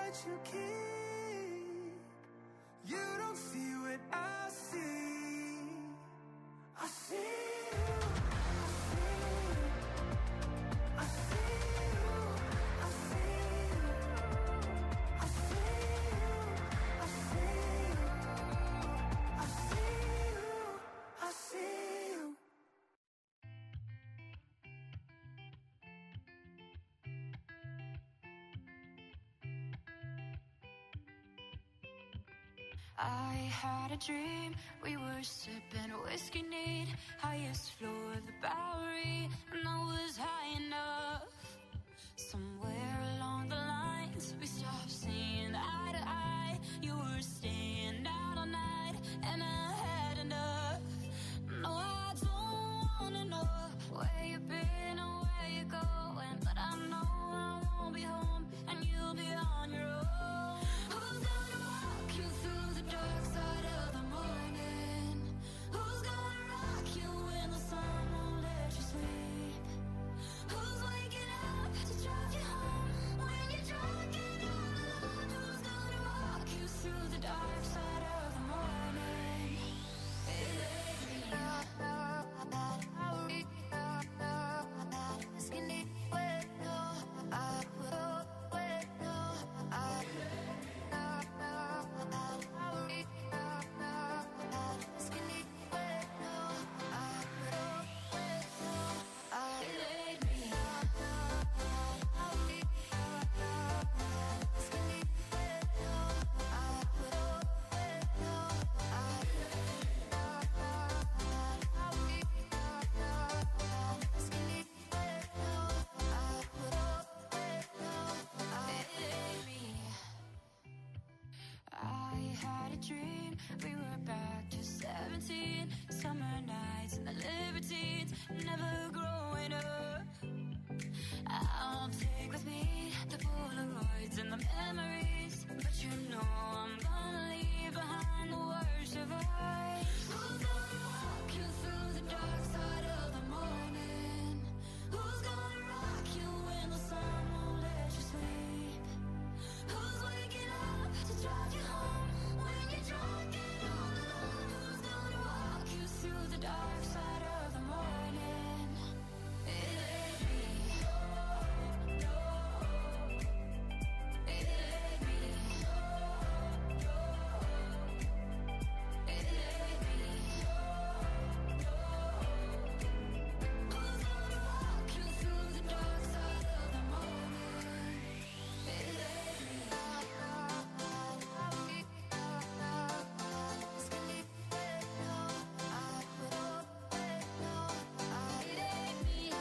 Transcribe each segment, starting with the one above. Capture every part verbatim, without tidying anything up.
what you keep. You don't see what I see. I see you. I see you. I see you. I see you. I see you. I see you. I see you. I had a dream, we were sipping whiskey neat, highest floor of the Bowery, and I was high enough. Somewhere along the lines, we stopped seeing eye to eye. You were staying out all night, and I had enough. No, I don't wanna know where you've been or where you're going, but I know I won't be home, and you'll be on your own. Who's gonna walk you through the dark side of the morning? Who's gonna rock you when the sun won't let you sleep? Who's waking up to drive you home when you're drunk and all alone? Who's gonna walk you through the dark side of the morning? It ain't me. Skinny, wait, no, I will, wait, no, I Skinny, wait, no, I will, wait, no, I It ain't me. Skinny, wait, no, I will, wait, no, I Skinny, wait, no, I will, wait, no, I It ain't me. I had a dream, we were back to seventeen, summer nights and the libertines, never growing up. I'll take with me the Polaroids and the memories, but you know I'm gonna leave behind the worst of us. Who's gonna walk you through the dark side of the morning? Who's gonna rock you when the sun won't let you sleep? Who's waking up to drive you home when you're drunk and all alone? Who's gonna walk you through the dark side of the morning? It ain't me. No, no. It ain't me. No, no. It ain't me. No, no. Who's gonna walk you through the dark side of the morning? It ain't me. Skinny, wait, no, I will, wait, no, I It ain't me. It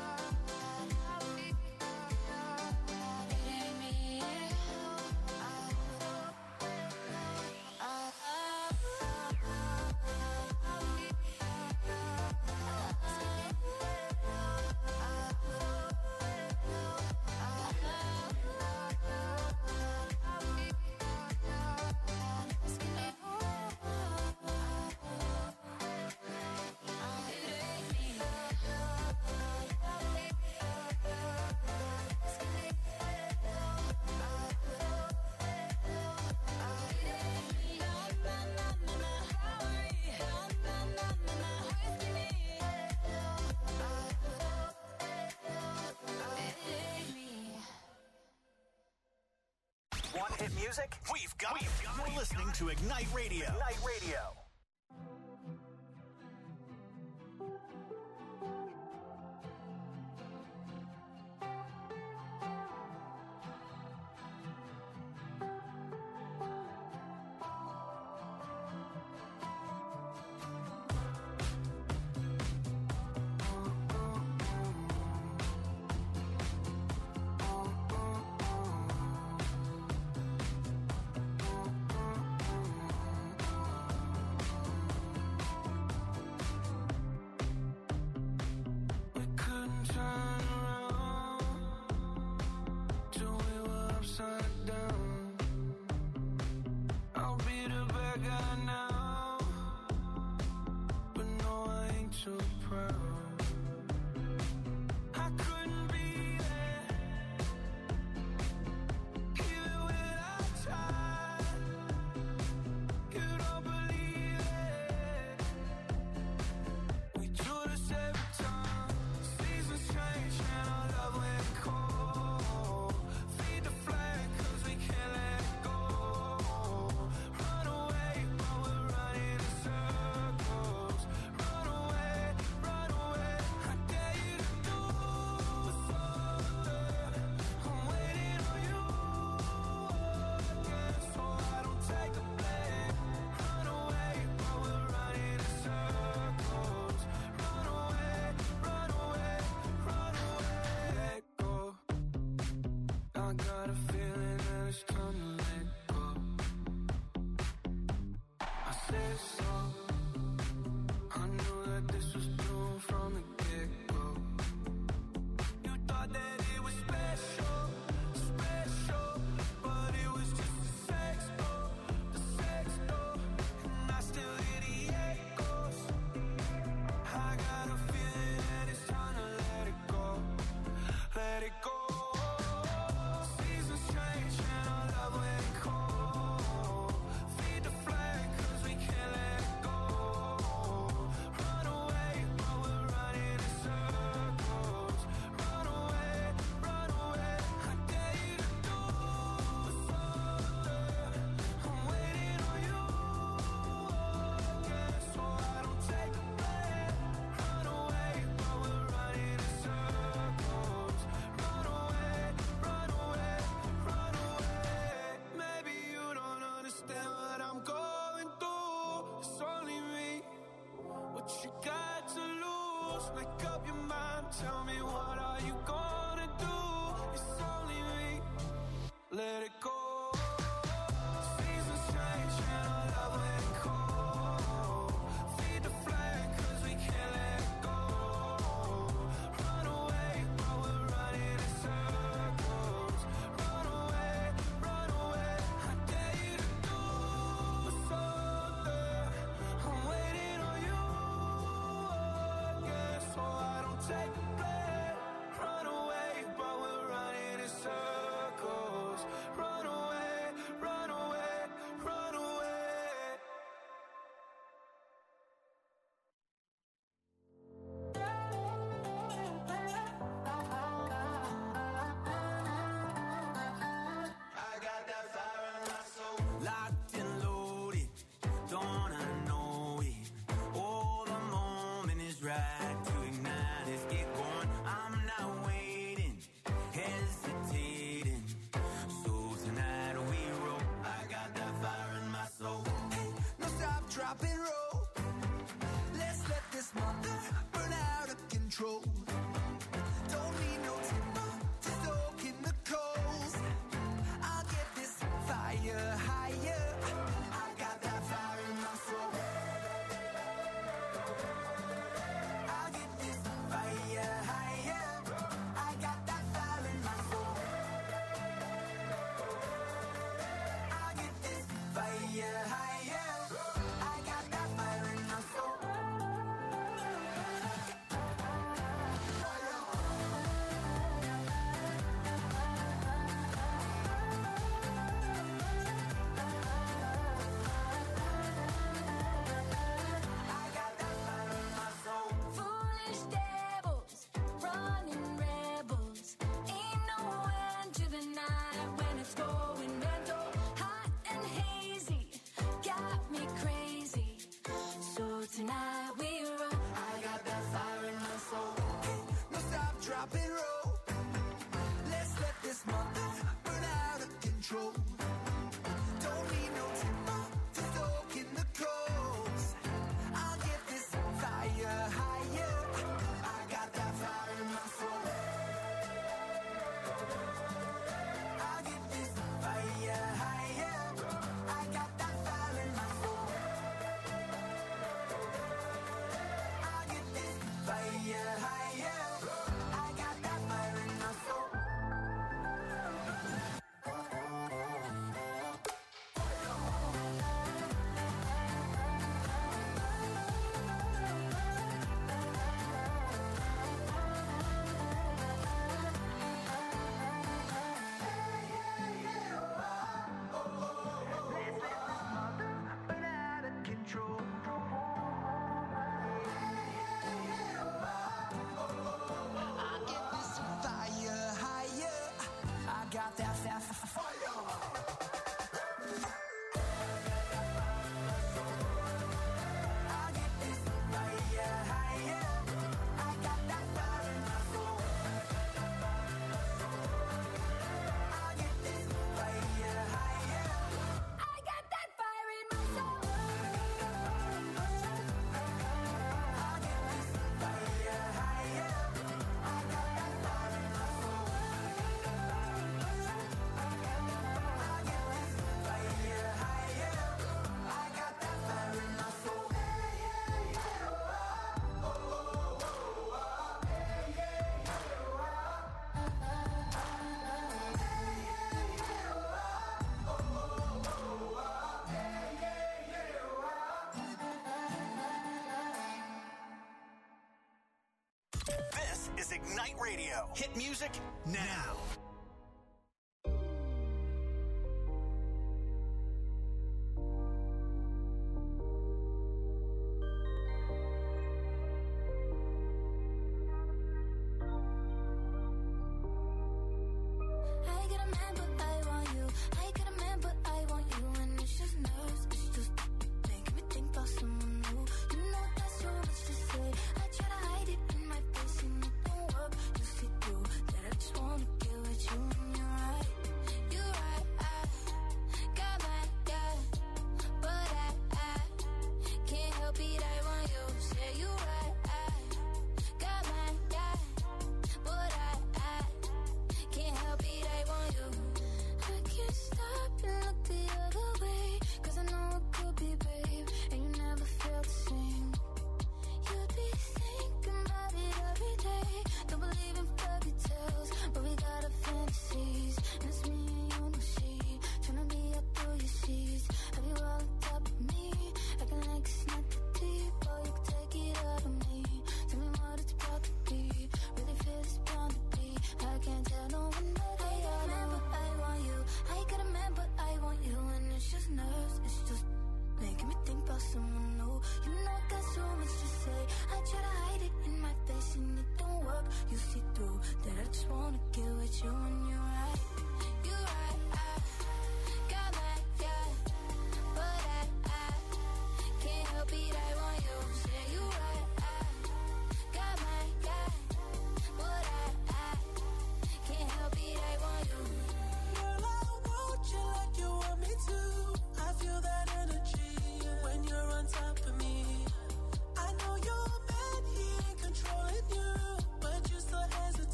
ain't me. I will, wait, no, I Want hit music? We've got it. You're listening to Ignite Radio. Ignite Radio. Just make up your mind, tell me what are you gonna do? It's only me, let it go. Seasons change and I love when it cold. Feed the flame cause we can't let it go. Run away, but we're running in circles. Run away, run away, I dare you to do something. I'm waiting on you again, so I don't take the blame. Run away, but we're running in circles. Run away, run away, run away. I got that fire in my soul. Locked and loaded, don't wanna know it. Oh, the moment is right to ignite. Let's get going. I'm not waiting, hesitating. So tonight we roll. I got that fire in my soul. Hey, no stop, drop and roll. Let's let this mother burn out of control. Don't need no timber to soak in the coals. I'll get this fire higher. I got that fire in my soul. I'll get this fire higher. I got that fire in my soul. I'll get this fire higher. I got that fire in my soul. I got that fire in my soul. Foolish devils, running rebels. Ain't no end to the night when it's going mental. Hot and hazy, got me crazy. So tonight we run. I got that fire in my soul. No stop, drop and roll. Let's let this mother burn out of control. Don't need no timber to soak in the coals. I'll get this fire higher. I got that fire in my soul. I'll get this fire higher. I got that fire in my soul. I'll get this fire higher. I got that fire in my soul. Burn out of control. I get this fire higher. I got that that fire. I get this fire higher. I got that fire in my soul. I get this fire higher. I got that fire in my soul. I get this fire higher. I got that fire in my soul. I get this fire higher. I got that fire in my soul. This is Ignite Radio. Hit music now. I get a man, but I want you. I get a man, but I want you. And it's just nerves, it's just making me think about someone new. You know that's so much to say. I try to hide it in my face and it don't work. You see through that I just wanna get with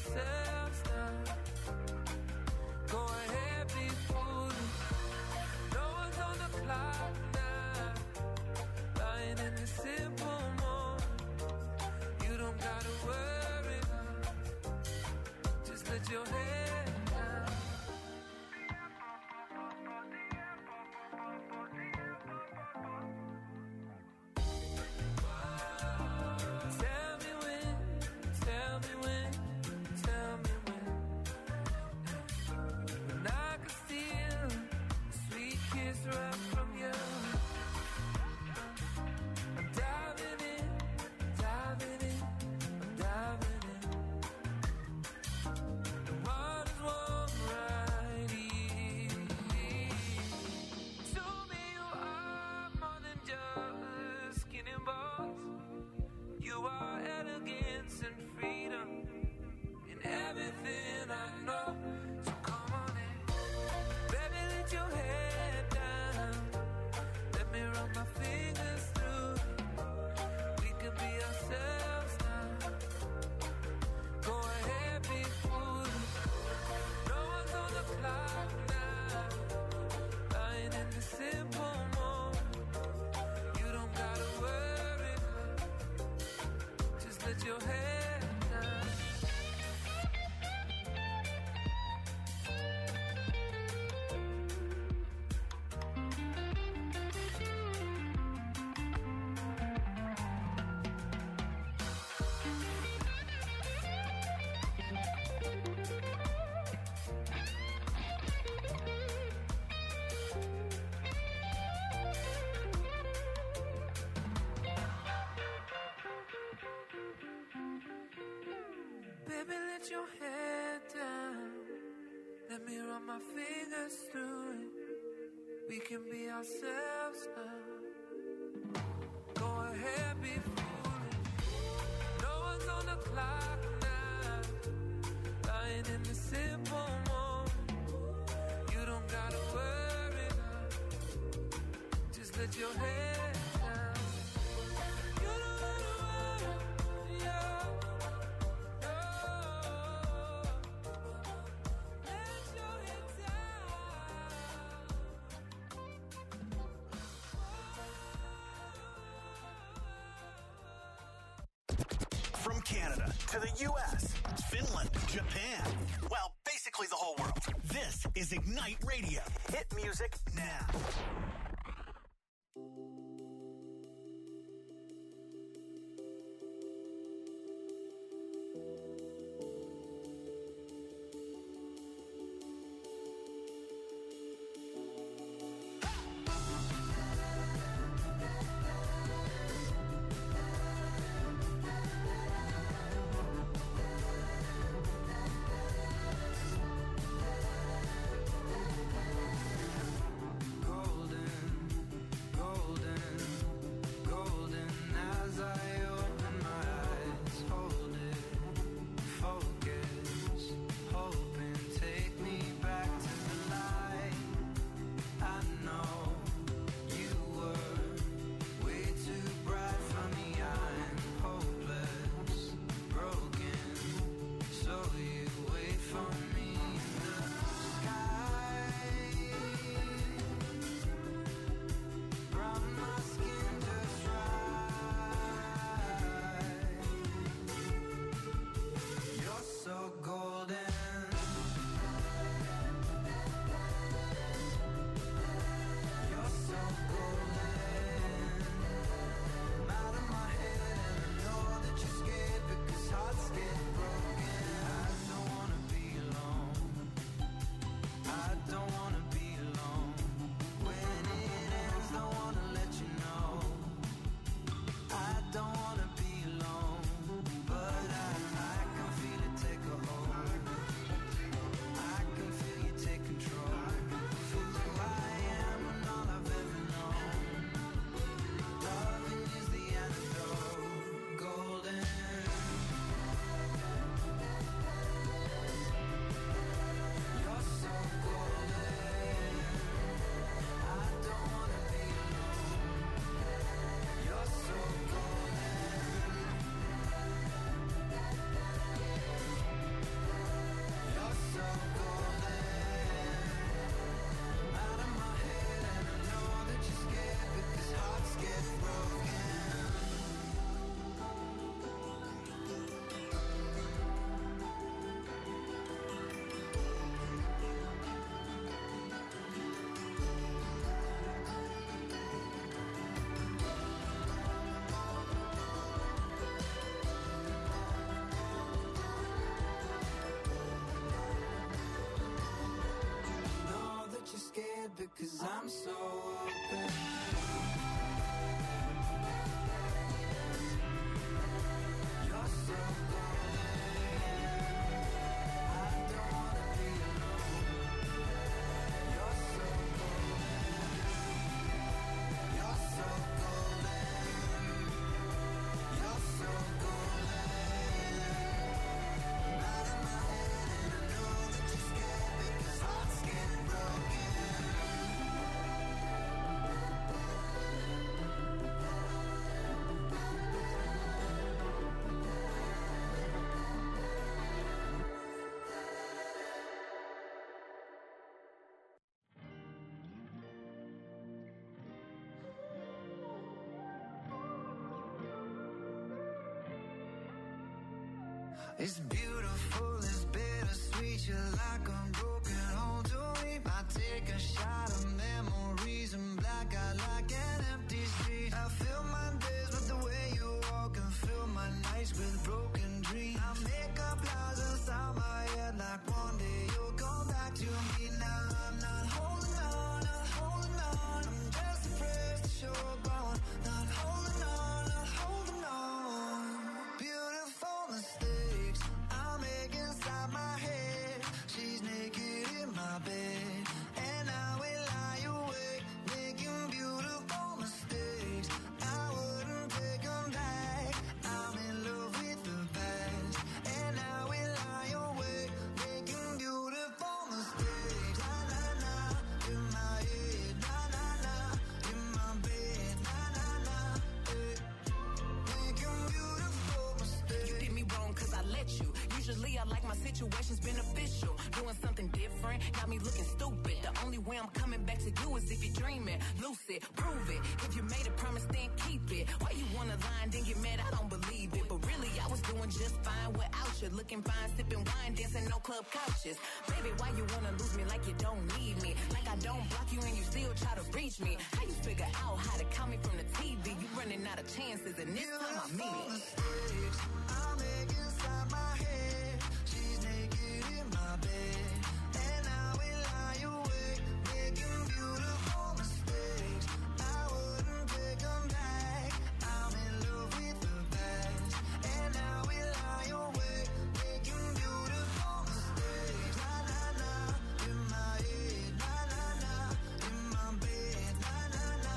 ourselves now. Go ahead, be foolish. No one's on the clock now. Lying in the simple moment. You don't gotta worry. Just let your head down. Tell me when, tell me when, tell me when. When I could steal a sweet kiss right from you. I'm diving in, diving in, I'm diving in. The water's warm right here. To me you are more than just skin and bones. You are elegance and freedom in everything I know. So come on in, baby, let your head down. Let me run my fingers through it. We could be ourselves now. Go ahead, be foolish. No one's on the clock now. Lying in the simple moment. You don't gotta worry. Just let your head down. Baby, let your head down. Let me run my fingers through it. We can be ourselves now. Go ahead, be foolish. No one's on the clock now. Lying in the simple moment. You don't gotta worry. Just let your head down. You don't gotta worry, yeah. From Canada to the U S, Finland, Japan, well, basically the whole world. This is Ignite Radio. Hit music now. Golden 'cause I'm so open. You're so golden. I don't wanna be alone. You're so golden. You're so golden. You're so golden. I'm out of my head and I know that you're scared because hearts getting broken. It's beautiful, it's bittersweet. You're like a broken home to me. I take a shot of memories and black out like an empty street. I fill my days with the way you walk and fill my nights with broken dreams. I make up lies inside my head like one day you'll come back to me. Now I'm not holding on, not holding on. I'm just afraid that you're gone. Not holding on, not holding on. Beautiful mistakes I make inside my head. She's naked in my bed, and I will lie awake, making beautiful mistakes. I wouldn't take them back. I'm in love with the past, and I will lie awake, making beautiful mistakes. Na na na, in my head, na na na, in my bed, na na na, eh. Making beautiful mistakes. You did me wrong cause I let you. Usually I like my situations beneficial. Doing something different, got me looking stupid. The only way I'm coming back to you is if you're dreaming. Lucid, prove it. If you made a promise, then keep it. Why you wanna lie and then get mad? I don't believe it. But really, I was doing just fine without you. Looking fine, sipping wine, dancing no club couches. Baby, why you wanna lose me like you don't need me? Like I don't block you and you still try to reach me. How you figure out how to call me from the T V? You running out of chances and this time I mean it. Mistakes I make inside my head. She's naked in my bed, and I will lie awake, making beautiful mistakes. I wouldn't take them back. I'm in love with the past, and I will lie awake, making beautiful mistakes. Na na na, in my head, na na na, in my bed, na na na,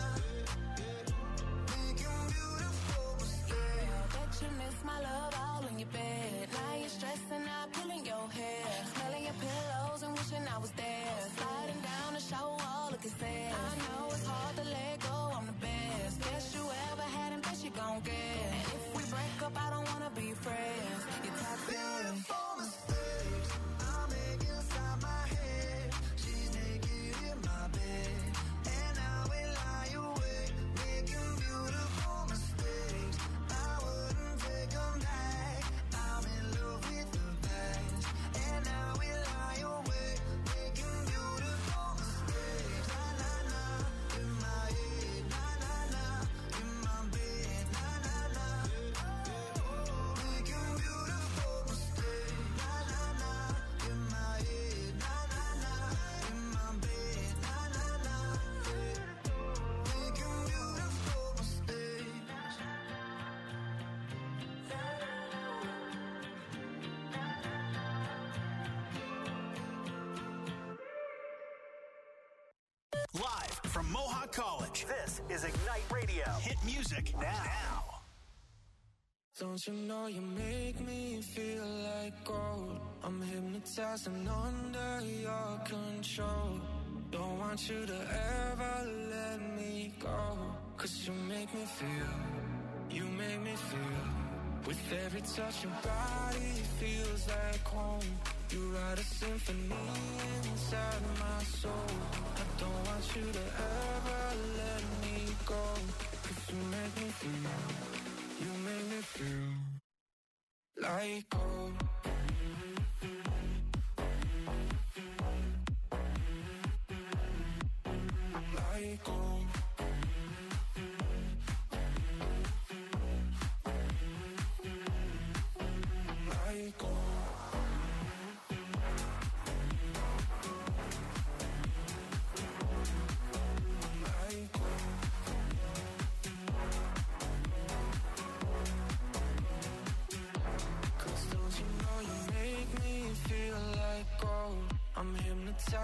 making beautiful mistakes. I bet you miss my love all in your bed. Now you're stressing out, pulling your hair, smelling your pillows and wishing I was there. Sliding down the shower wall, looking sad. I know it's hard to let go, I'm the best. Best you ever had and best you gon' get. And if we break up, I don't wanna be friends. You're toxic. Beautiful mistakes I make inside my head. She's naked in my bed, and I will lie awake, making beautiful mistakes. I wouldn't take them back. I'm in love with the past, and I will lie awake, making beautiful mistakes. Na na na, in my head, na na na, in my bed, na na na, making beautiful mistakes. Na na na, in my head, na na na, in my bed, na na na, making beautiful mistakes. Live from Mohawk College, this is Ignite Radio. Hit music now. Don't you know you make me feel like gold? I'm hypnotized and under your control. Don't want you to ever let me go. Cause you make me feel, you make me feel. With every touch your body feels like home. You write a symphony inside my soul. I don't want you to ever let me go. Cause you make me feel, you make me feel like gold. Like gold. Like gold.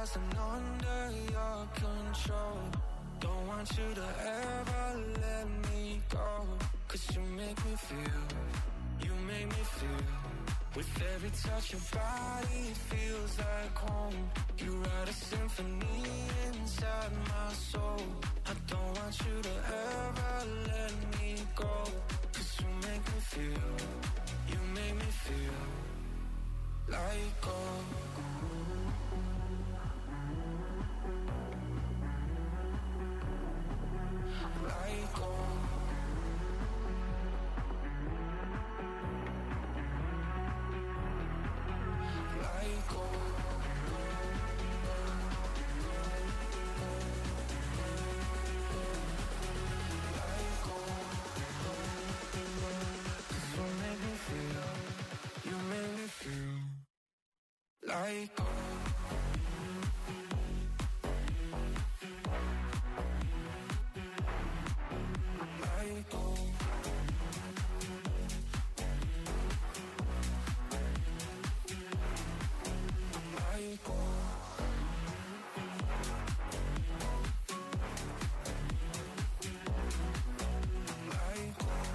wasn't under your control. Don't want you to ever let me go. Cause you make me feel, you make me feel. With every touch your body feels like home. You write a symphony inside my soul. I don't want you to ever let me go. Cause you make me feel, you make me feel like gold. Like gold. Like gold. Like gold. You make me feel, you make me feel like gold. Like gold. Like gold. Like gold.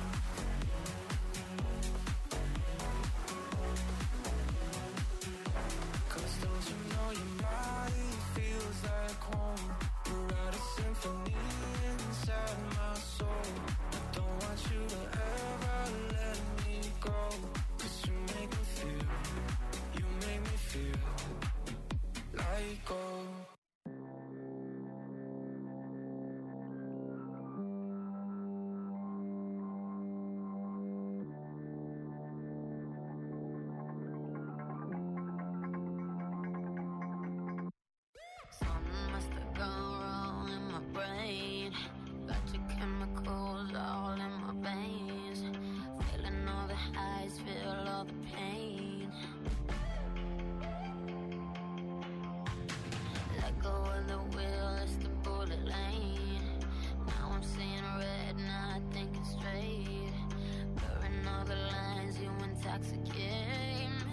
Cause don't you know your body feels like home. You write a symphony inside my soul. I don't want you to ever let me go. Cause you make me feel, you make me feel like gold. Something must have gone wrong in my brain. Got your chemicals all in my veins. Feeling all the highs, feel all the pain. Let go of the wheel, it's the bullet lane. Now I'm seeing red, not thinking straight. Blurring all the lines, you intoxicate me.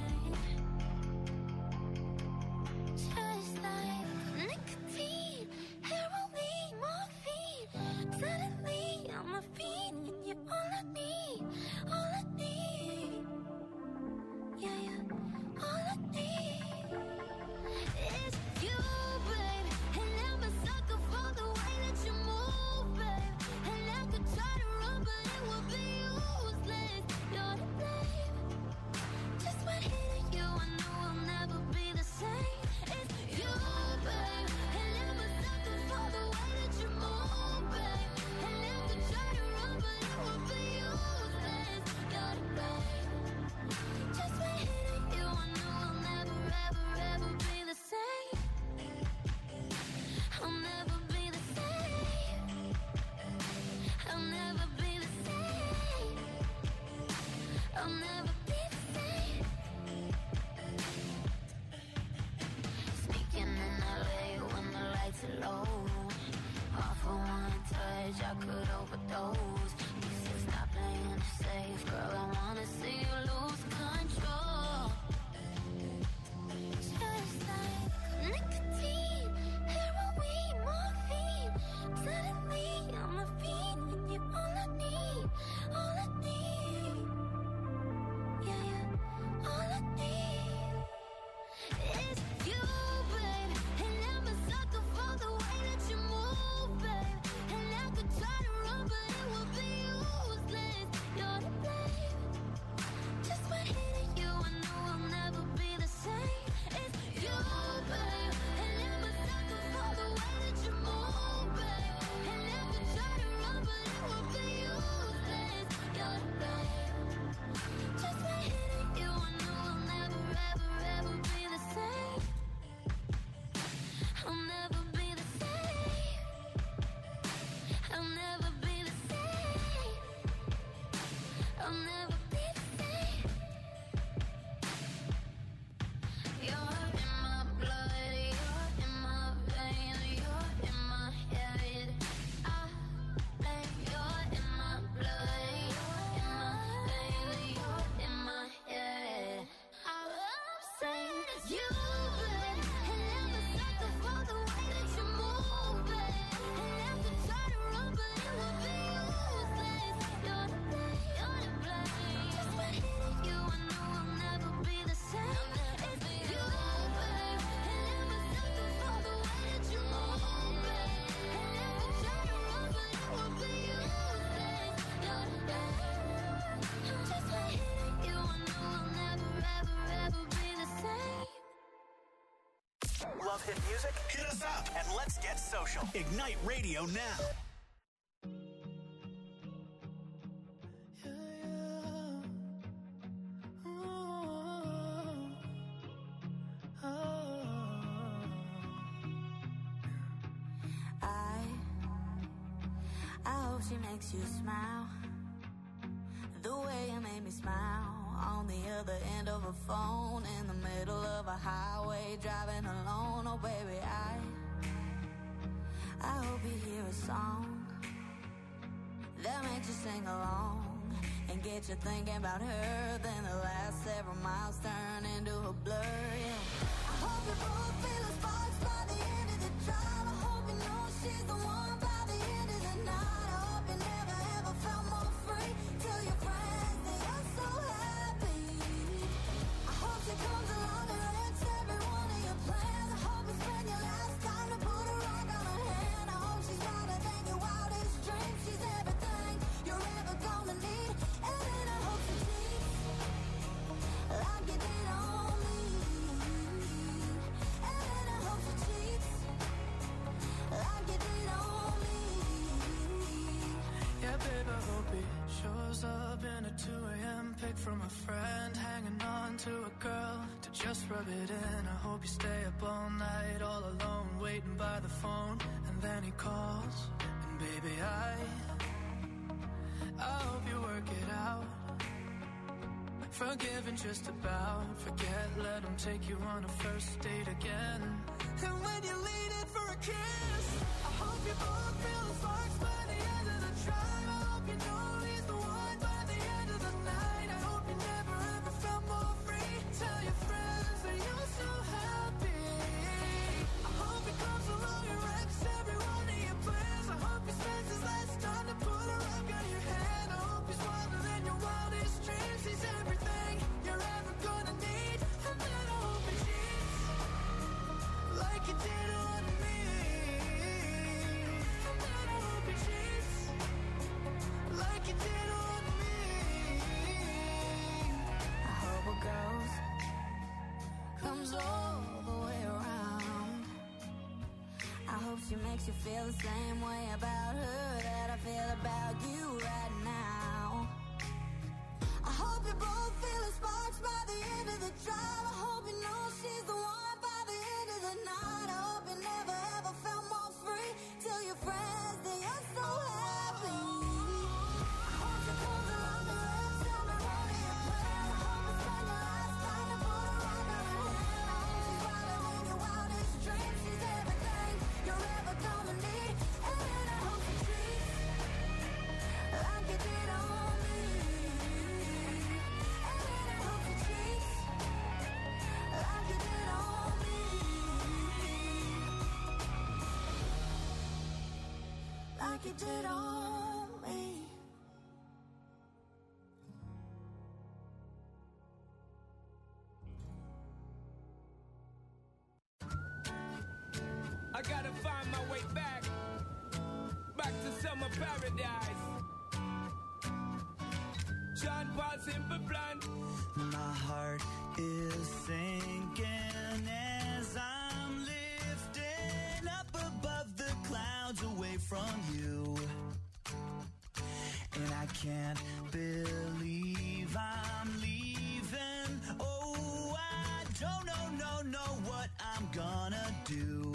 Just like nicotine, heroin, morphine. Suddenly I'm a fiend, and you're all I need, all I need. Yeah, yeah, all I need is you, babe. And I'm a sucker for the way that you move, babe. And I could try to run, but it would be useless. You're to blame. Just when hitting you, I know I'll never be the same. It's you, babe. And I'm a sucker for the way that you move, babe. And I could try to run, but it would be useless. You're to blame. Just when hitting you, I know I'll never, ever, ever be the same. I'll never be the same. I'll never be the same. I'll never be the same. Sneaking in L A when the lights are low. All for one touch, I could overdose. You said stop playing it safe, girl. I wanna see you lose control. Just like nicotine, heroin, morphine. Suddenly I'm a fiend, and you're all I need, all I need. Yeah, yeah, all I need is you, babe. And I'm a sucker for the way that you move, babe. And I could try to run, but it would be hit music? Hit us up and let's get social. Ignite Radio now. I, I hope she makes you smile the way you made me smile on the other end of a phone in the middle of a highway driving alone. Oh baby, I I hope you hear a song that makes you sing along and get you thinking about her. Then the last several miles turn into a blur. Yeah. I hope you both feel the sparks by the end of the drive. I hope you know she's the one by the end of the night. I hope you never ever felt more free. Tell your friends that you're so happy. I hope she comes along and wrecks every one of your plans. I hope you spend your last time to put a rock on her hand. I hope she's wilder than your wildest dreams. She's everything you're ever gonna need. And then I hope she cheats like you did on me. And then I hope she cheats like you did on me. Yeah, babe, I hope he shows up in a two a.m. pic from a friend, hanging on to a girl to just rub it in. I hope you stay up all night, all alone, waiting by the phone, and then he calls, and baby, I, I hope you work it out. Forgive and just about forget, let him take you on a first date again. And when you lean in for a kiss, I hope you both feel the sparks by the end of the drive. I hope you know he's the one by the end of the night. I hope you never ever felt more free. Tell your friends that you're so happy. I hope he comes along and wrecks every one of your plans. I hope he spends his last time to put a rock on your hand. I hope he's wilder than your wildest dreams. He's everything you're ever gonna need. And then I hope he cheats like you did on me. And then I hope he cheats like you did on me. I hope it goes, comes all the way around. I hope she makes you feel the same way about her that I feel about you right now. I hope you both feel the sparks by the end of the drive. I hope you know she's the one by the end of the night. I hope you never ever felt more free. Tell your friends that you're so happy. I hope she comes along and wrecks every one of your plans. I hope you spend your last time to put a rock on her hand. I hope she's wilder than your wildest dreams. She's everything you're ever gonna need. And then I hope she treats like you did on me. And then I hope she treats like you did on me. Like you did on me. I gotta find my way back, back to summer paradise. John Paul Simple Plan. My heart is sinking as I'm lifting up above the clouds away from you. And I can't believe I'm leaving. Oh, I don't know, no, know what I'm gonna do.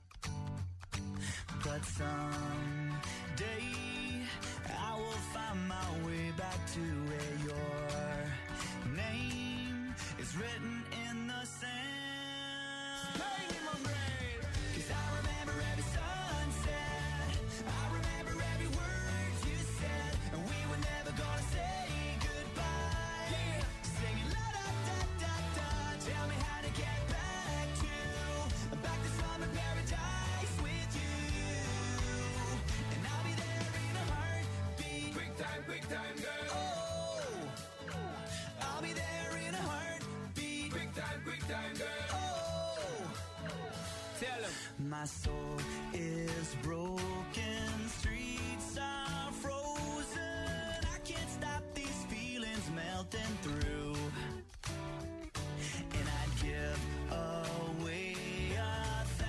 But someday I will find my way back to where your name is written in the sand. Bang in my brain. 'Cause I remember every sunset, I remember every word you said, and we were never gonna say goodbye. Yeah. Singing la da da da da, tell me how to get back to, back to summer paradise with you. And I'll be there in a heartbeat. Quick time, quick time, girl. Oh, I'll be there in a heartbeat. Quick time, quick time, girl. Oh, Tell him. my soul is broken, streets are frozen. I can't stop these feelings melting through. And I'd give away a thousand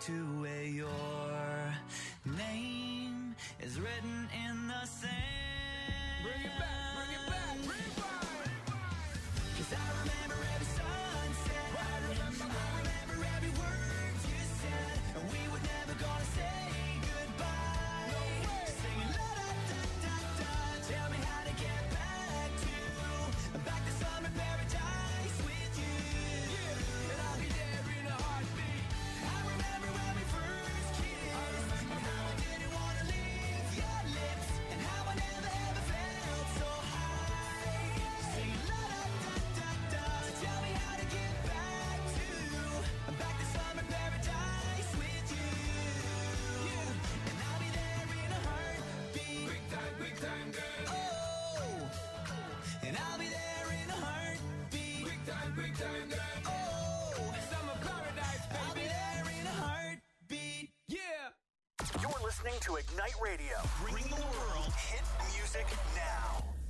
to where your name is written in the sand. Bring it back, bring it back, rewind. 'Cause I remember every sunset. I remember, I remember every word you said. And we were never gonna say goodbye. No way. Singing la da da da da. Tell me how to get back to back to summer paradise with you. Yeah, and I'll be there in a heartbeat. I remember when we first kissed, and how I didn't wanna leave your lips, and how I never ever felt so high. Singing la da da da da. Tell me how to get back to back to summer paradise with you. Yeah, and I'll be there in a heartbeat. Big time, big time, girl. Oh, and I'll be there in a heartbeat. Big time, big time, girl. Oh, Summer paradise, I'll be baby. there in a heartbeat. Yeah. You're listening to Ignite Radio, bringing the world hit music now.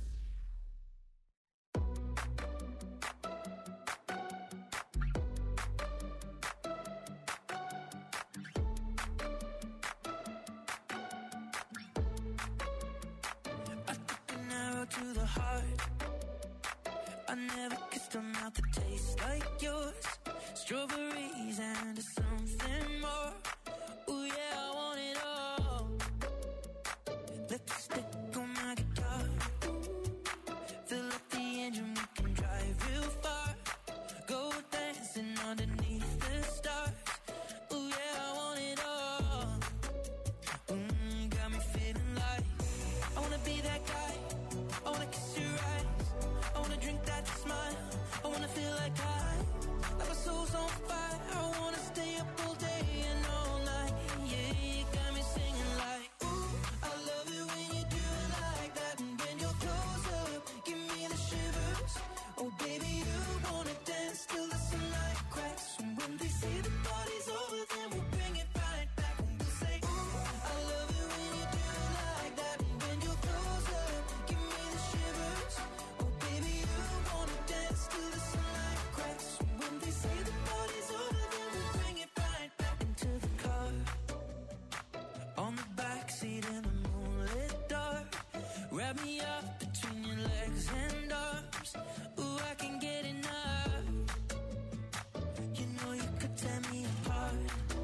An arrow to the heart. I never kissed a mouth that tastes like yours. Strawberries and something more. Ooh yeah, I want it all. Lipstick on my guitar. Fill up the engine, we can drive real far. Go dancing underneath the stars. Ooh yeah, I want it all. Mm, got me feeling like I wanna be that guy. I wanna kiss your eyes. I wanna drink that smile. I wanna feel like I, like my soul's on fire. I wanna stay up all day and all night. Yeah, you got me singing like, ooh, I love it when you do it like that. And when you're close up, give me the shivers. Oh baby, you wanna dance till the sunlight cracks. And when they say the party's over, then we'll bring it right back. And we'll say, ooh, I love it when you do it like that. And when you're close up, give me the shivers. Oh baby, you wanna dance till the sunlight cracks. And when they say the party's over, then we'll bring it right back into the car. On the backseat in the moonlit dark. Wrap me up between your legs and arms. Ooh, I can get enough. You know you could tear me apart.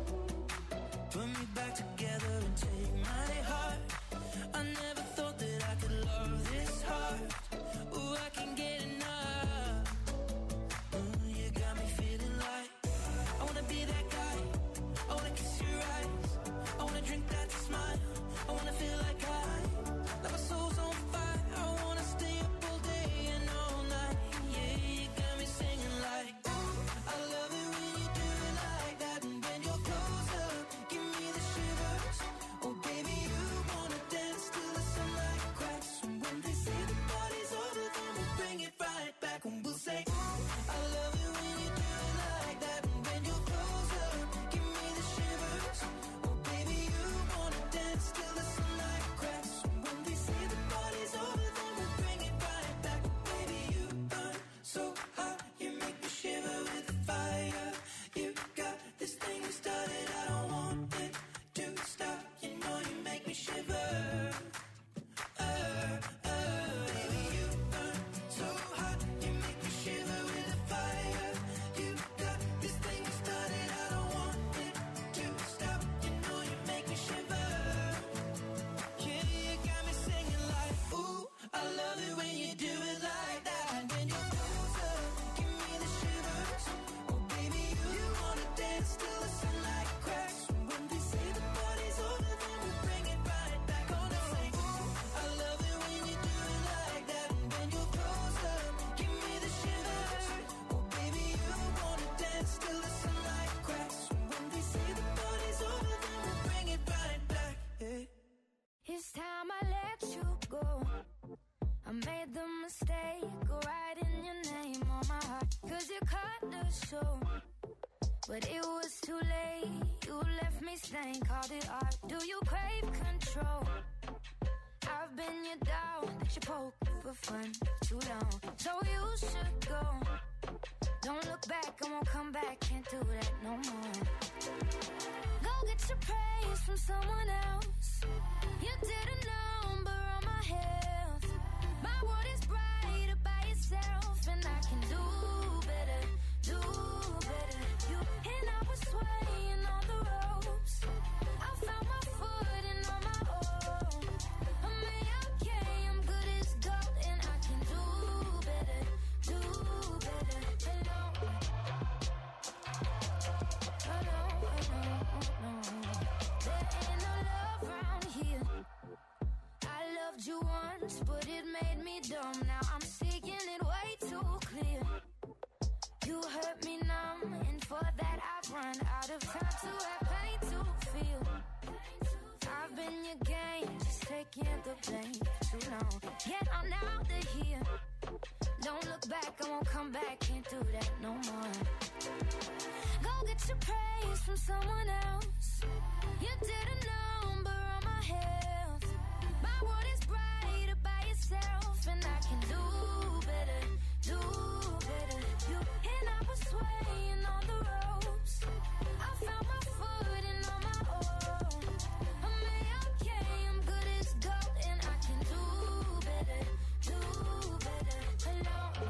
Put me back together and take my heart. I never thought that I could love this hard. Ooh, I can get enough. Ooh, you got me feeling like I wanna be that guy. I wanna kiss your eyes. I wanna drink that smile. I wanna feel like I, like my soul's on fire. I wanna stay up all day and all night. Yeah, you got me singing like, ooh, I love it when you do it like that. And when you're close up, give me the shivers. Oh baby, you wanna dance till the sunlight cracks. And when they say the party's over, then we'll bring it right back. And we'll say, ooh, I love it when you do it like that. And when you're close up, give me the shivers. Oh baby, you wanna dance till the sunlight cracks. And when they say the party's over, then we'll bring it right back. Baby, you burn so hot, you make me shiver with the fire. You got this thing you started, I don't want it to stop. You know you make me shiver. Uh, uh, baby, you burn so hot, you make me shiver with the fire. You got this thing you started, I don't want it to stop. You know you make me shiver. Yeah, you got me singing like, ooh, I love it when you do it like that. And when you're close up, give me the shivers. Oh baby, you wanna dance till the sunlight cracks. And when they say the party's over, then we'll bring it right back. Gonna say, ooh, I love it when you do it like that. And when you're close up, give me the shivers. Oh baby, you wanna dance till the sunlight cracks. And when they say the party's over, then we'll bring it right back. Yeah. It's time I let you go. I made the mistake of writing your name on my heart. Cause you cut the show. But it was too late. You left me stained, called it art. Do you crave control? I've been your dog that you poke for fun too long. So you should go. Don't look back, I won't come back. Can't do that no more. Go get your praise from someone else. You did a number on my health. My world is brighter by itself, and I can do better, do better. You and I was swaying on the ropes. I found my footing on my own. I'm okay, I'm good as gold, and I can do better, do better. Hello, hello, hello. There ain't no love around here. I loved you once, but it made me dumb. Now I'm seeing it way too clear. You hurt me numb, and for that I've run out of time to have pain to feel. I've been your game, just taking the blame for too long. Yet I'm out of here. Don't look back, I won't come back, can't do that no more. Go get your praise from someone else. You did a number on my health. My world is brighter by itself, and I can do better, do better. You and I was swaying on the ropes. I found my footing on my own. I'm okay, I'm good as gold, and I can do better, do better. Hello.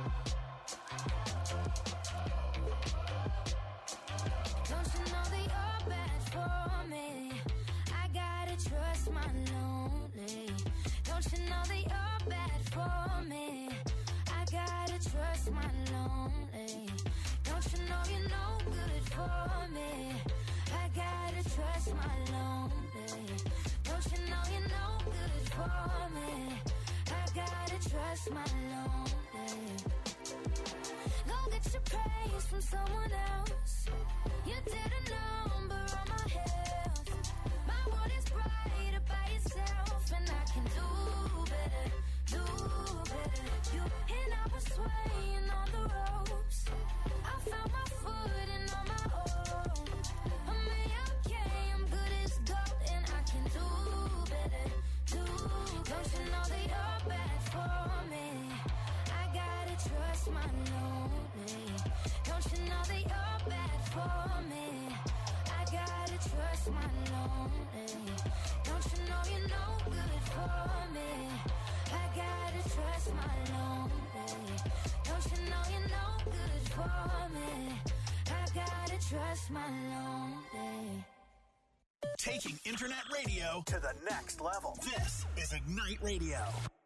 Don't you know that you're bad for me? I gotta trust my lonely. Don't you know that you're bad for me? I gotta trust my lonely. Don't you know you're no good for me? I gotta trust my lonely. Don't you know you're no good for me? I gotta trust my lonely. Go get your praise from someone else. You did a number on my health. My world is brighter by itself, and I can do better, do better. You and I was swaying on the ropes. I found my footing on my own. I'm okay, I'm good as gold, and I can do better, do better. Don't you know that you're bad for me? I gotta trust my lonely. Don't you know that you're bad for me? I gotta trust my lonely. Don't you know you're no good for me? I gotta trust my lonely. Don't you know you're no good for me? I gotta trust my lonely. Taking internet radio to the next level. This is Ignite Radio.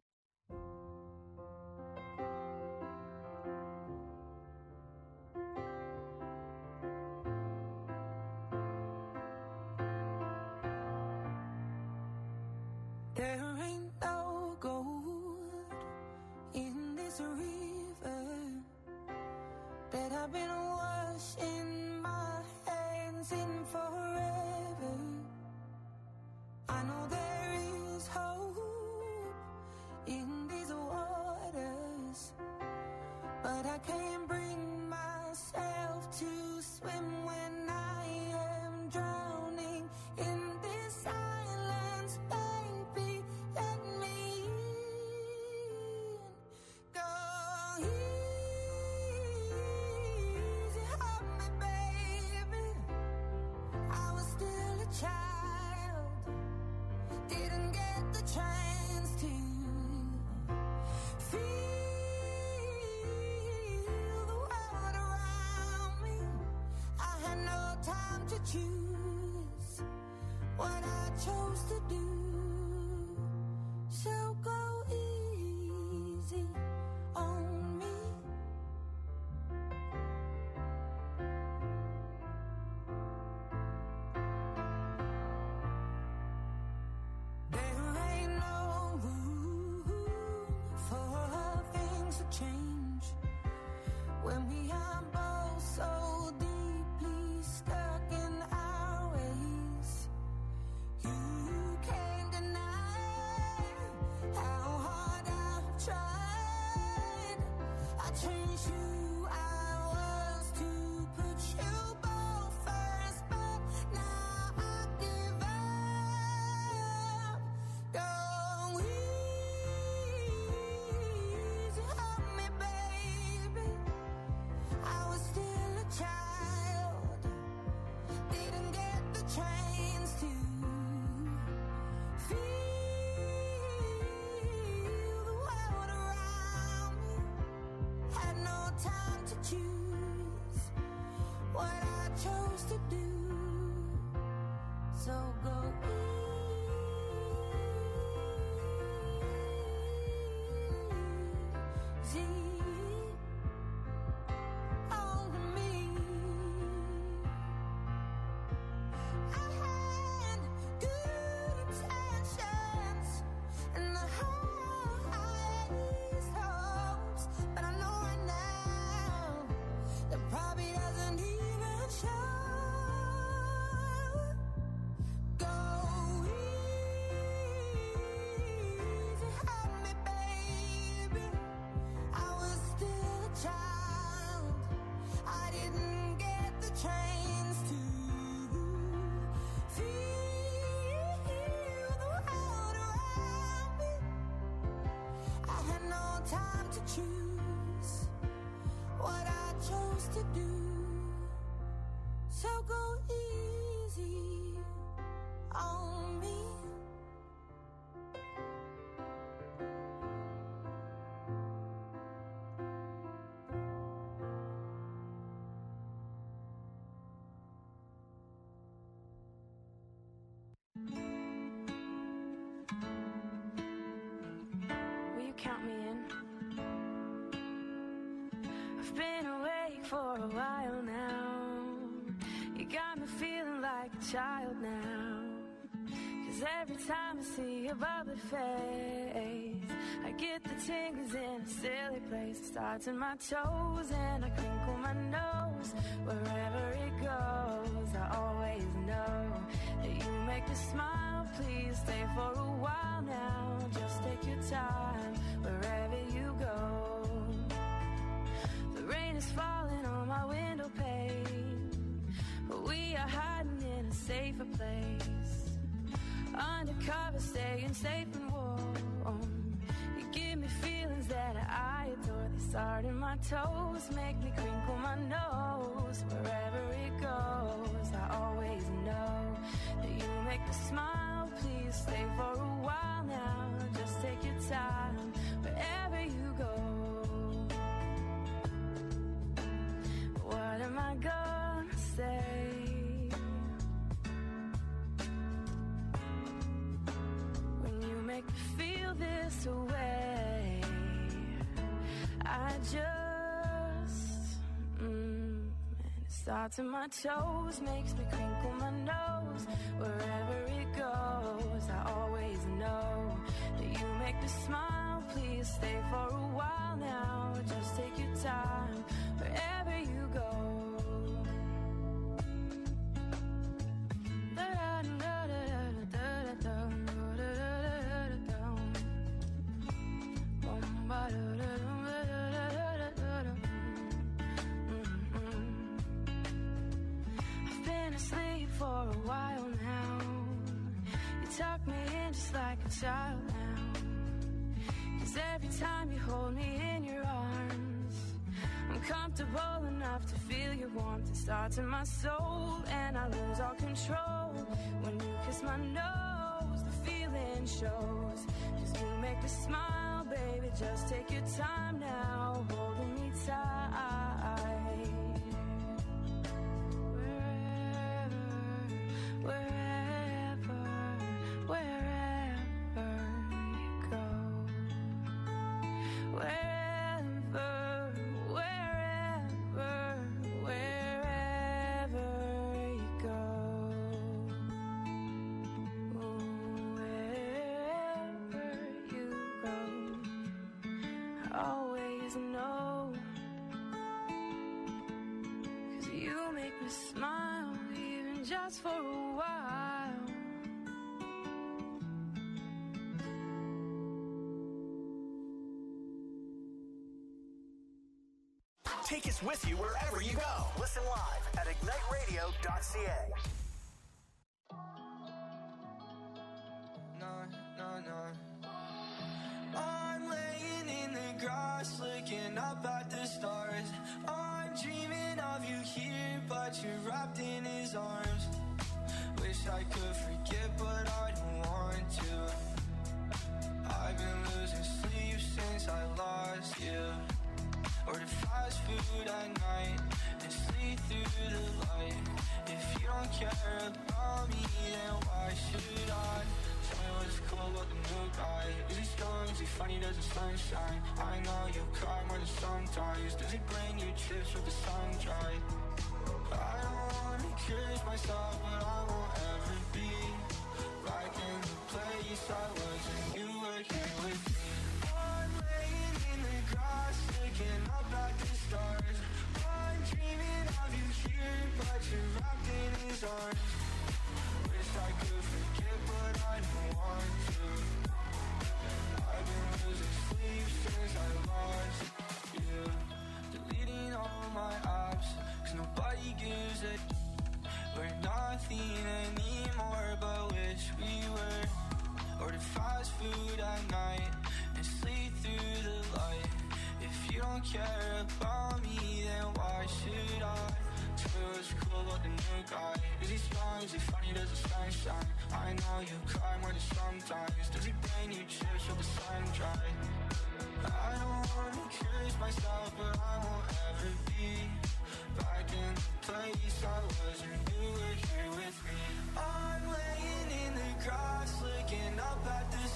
There ain't no gold in this river that I've been washing my hands in forever. I know there is hope in these waters, but I can't bring myself to swim when I am drowning in this silence. Baby, let me in. Go easy on me, baby. I was still a child, didn't get the chance to feel the world around me. I had no time to choose what I chose to do. So go easy on me. There ain't no room for things to change when we are both so deeply stuck in our ways. You can't deny how hard I've tried. I changed who I was to put you both first, but now I give up. Go easy on me, baby. I was still a child, didn't get the chance Will you count me in? I've been awake for a while now. You got me feeling like a child now. Cause every time I see your bubbly face, I get the tingles in a silly place. It starts in my toes and I crinkle my nose. Wherever it goes, I always know that you make me smile. Please stay for a while now. Just take your time wherever you go. The rain is falling on my window pane, but we are hiding in a safer place. Undercover, staying safe and warm. You give me feelings that I adore. They start in my toes, make me crinkle my nose. Wherever it goes, I always know that you make me smile. Please stay for a while now. Just take your time wherever you go. What am I gonna say? Make me feel this way. I just mm, and it starts in my toes, makes me crinkle my nose. Wherever it goes, I always know that you make me smile. Please stay for a while now. Just take your time wherever you go. I've been asleep for a while now. You tuck me in just like a child now. Cause every time you hold me in your arms, I'm comfortable enough to feel your warmth. It starts in my soul and I lose all control. When you kiss my nose, the feeling shows. Cause you make me smile, baby, just take your time now, holding me tight. Wherever, wherever, wherever you go. Wherever, wherever, wherever you go. Wherever you go, I always know. Cause you make me smile, even just for a while. Take us with you wherever you go. Listen live at ignite radio dot c a. No, no, no. I'm laying in the grass, looking up at the stars. I'm dreaming of you here, but you're wrapped in his arms. Wish I could forget, but I don't want to. I've been losing sleep since I lost you. Order fast food at night and sleep through the light. If you don't care about me, then why should I? Tell me what's cool about the new guy. Is he strong? Is he funny? Does the sunshine? I know you cry more than sometimes. Does he bring you trips with the sun dry? I don't wanna curse myself, but I won't ever be back in the place I was when you were here with me. I'm laying in the grass, looking up at the stars. I'm dreaming of you here, but you're wrapped in his arms. Wish I could forget, but I don't want to. I've been losing sleep since I lost you. Deleting all my apps, cause nobody gives a. We're nothing anymore, but wish we were. Order fast food at night and sleep through the light. If you don't care about me, then why should I? Tell me what's cool about the new guy. Is he strong? Is he funny? Does the sunshine? I know you cry more than sometimes. Does he bring you chips with the sun dry? I don't wanna curse myself, but I won't ever be back in the place I was when you were here with me. I'm laying in the grass, looking up at the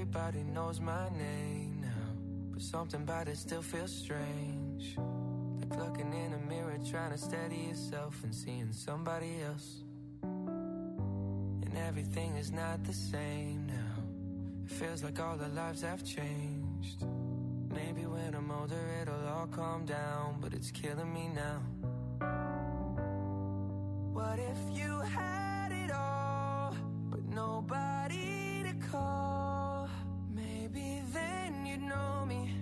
Everybody knows my name now, but something about it still feels strange. Like looking in a mirror, trying to steady yourself and seeing somebody else. And everything is not the same now. It feels like all our lives have changed. Maybe when I'm older it'll all calm down, but it's killing me now. What if you had it all, but nobody to call? Maybe then you'd know me.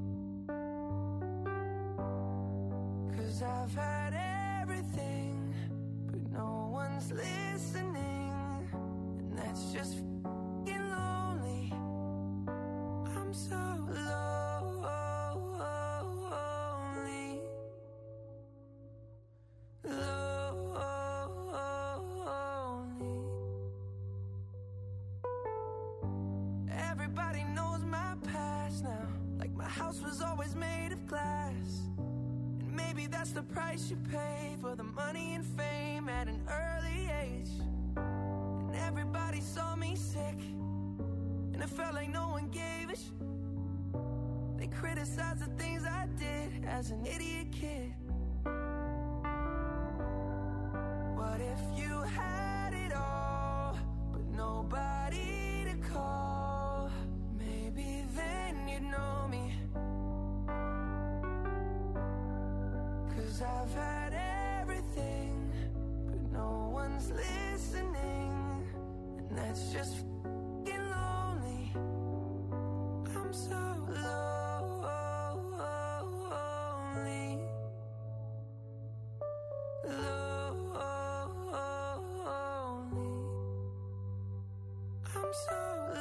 'Cause I've had everything, but no one's listening. And that's just f***ing lonely. I'm so lonely. Lonely. Everybody knows my past now, like my house was always made of glass. And maybe that's the price you pay for the money and fame at an early age. And everybody saw me sick, and it felt like no one gave a sh. They criticized the things I did as an idiot kid. What if you had it all, but nobody to call? Maybe then you'd know me. 'Cause I've had everything, but no one's listening. And that's just f***ing lonely. I'm so lonely. Lonely. I'm so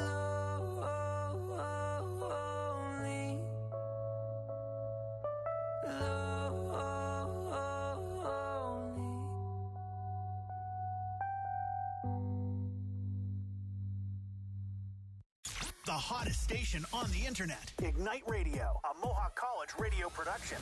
lonely. Lonely. The hottest station on the internet. Ignite Radio, a Mohawk College radio production.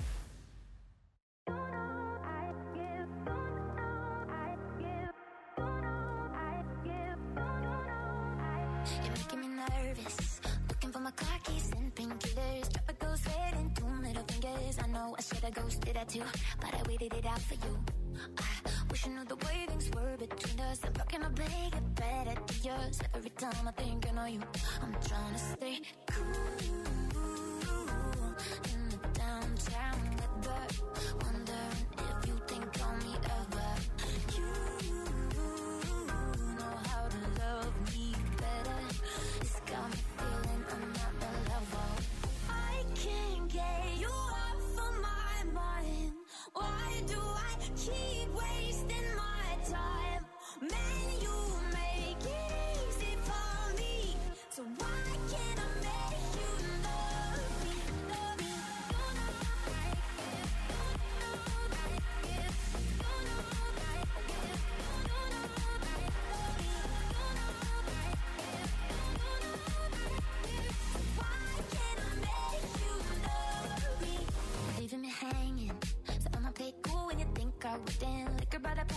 You're making me nervous. Looking for my car keys and painkillers. Drop a ghost head and two middle fingers. I know I should have ghosted that too, but I waited it out for you. I wish I knew the way things were between us. I'm talking to beg it better to yours. Every time I think I know you, I'm trying to stay cool in the downtown weather. Wondering if you think on me ever. You know how to love me better. It's got me feeling I'm not the level. I can't get you off of my mind. Why do I keep wasting my time? Man, you make it easy for me. So why can't I make you love me? Love me. Don't know like it. Don't know like it. Don't know like it. Don't know like it. Don't know like it. Don't know like it. So why can't I make you love me? Leaving me hanging. So I'ma play cool when you think I wouldn't. Liquor by the